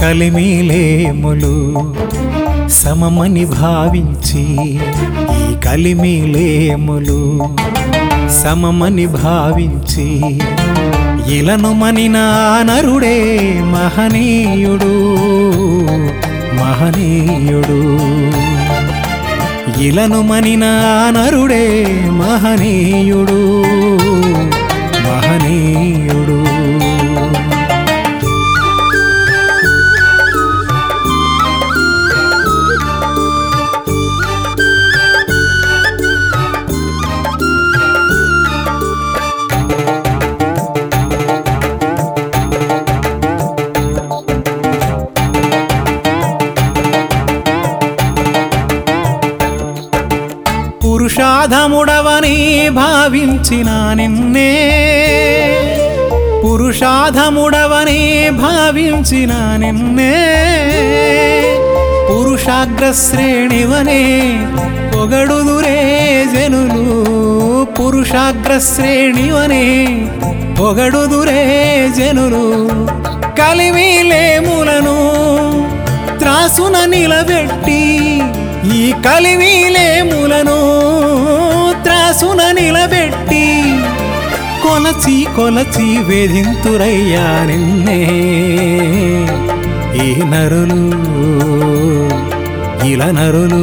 కలిమిలేములు సమమని భావించి ఈ కలిమిలేములు సమమని భావించి ఇలను మనిన నరుడే మహనీయుడు మహనీయుడు ఇలను మనిన నరుడే మహనీయుడు మహనీయుడు పురుషాధముడవని భావించిన నిన్నే పురుషాధముడవని భావించిన నిన్నే పురుషాగ్రశ్రేణివనే పొగడుదురే జనులు పురుషాగ్రశ్రేణివనే పొగడుదురే జనులు కలిమిలేములను త్రాసున నిలబెట్టి ఈ కలిమిలేములను త్రాసున నిలబెట్టి కొలచి కొలచి వేధింతురయ్యా నిన్నే ఈ నరులు ఇలా నరులు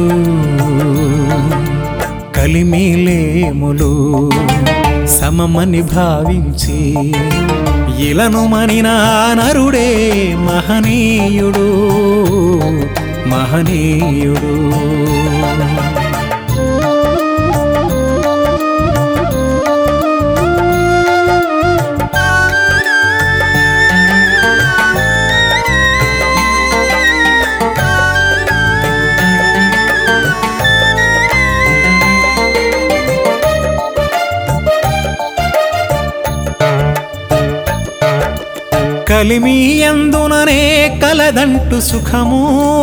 కలిమిలేములు సమమని భావించి ఇలను మనిన నరుడే మహనీయుడు మహనీయుడు కలిమియందుననే కలదంటు సుఖము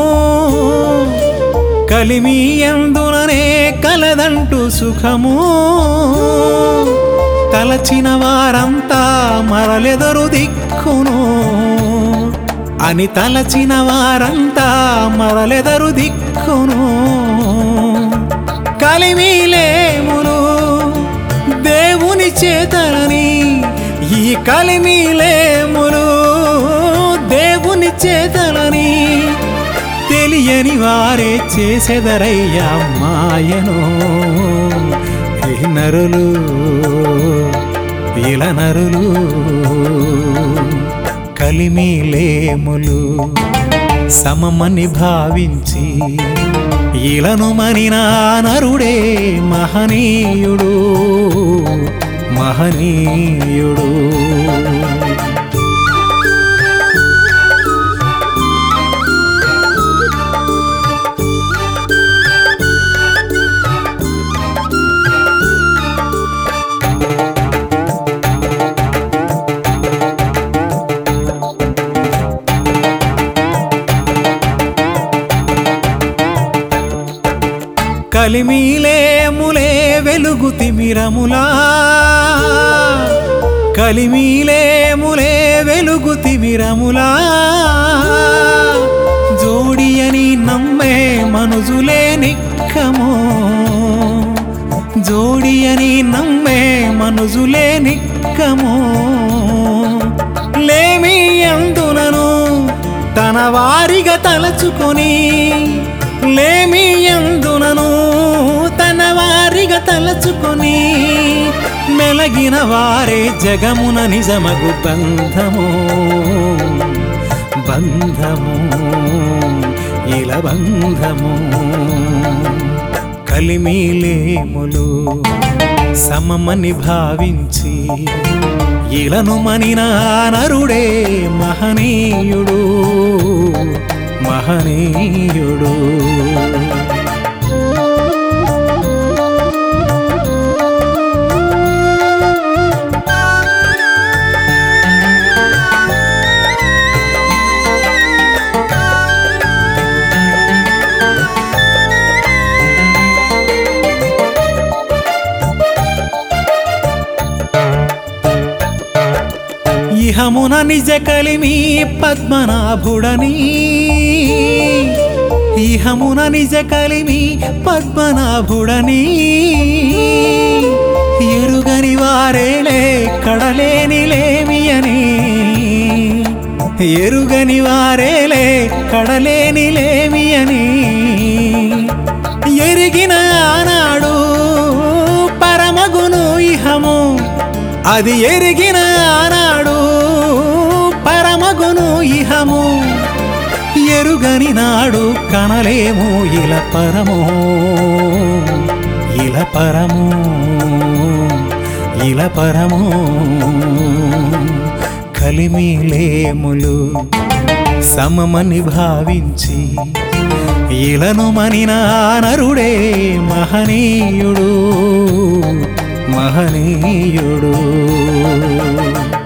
కలిమియందుననే కలదంటు సుఖము తలచిన వారంతా మరలెదరు దిక్కును అని తలచిన వారంతా మరలెదరు దిక్కును కలిమిలేములు దేవుని చేతనని ఈ కలిమిలేములు దేవుని చేతలని తెలియని వారే చేసెదరయ్యా మాయను ఈ నరులు ఇలా నరులు కలిమిలేములు సమమని భావించి ఇలను మనిన నరుడే మహనీయుడు మహనీయుడు కలిమిలేములే వెలుగు తిమిరములా కలిమిలేములే వెలుగు తిమిరములా జోడియని నమ్మే మనుజులే నిక్కము జోడియని నమ్మే మనుజులే నిక్కము లేమి అందులను తన వారిగా తలచుకొని లేమి అందునను తన వారిగా తలచుకొని మెలగిన వారే జగమున నిజమగు బంధము బంధము ఇలా బంధము కలిమిలేములు సమమని భావించి ఇలను మనిన నరుడే మహనీయుడు మహనీయుడు ఇహ ఇహమున నిజ కలిమి పద్మనాభుడని ఇహమున నిజ కలిమి పద్మనాభుడని ఎరుగని వారేలే కడలేని లేమి అని ఎరుగని వారేలే కడలేని లేమి అని ఎరిగిన ఆనాడు పరమగును ఇహము అది ఎరిగిన ఆనాడు పరమగును ఇహము ఎరుగని నాడు కనలేము ఇలా పరము ఇలా పరము ఇలా పరము కలిమిలేములు సమమని భావించి ఇలను మనిన నరుడే మహనీయుడు మహనీయుడు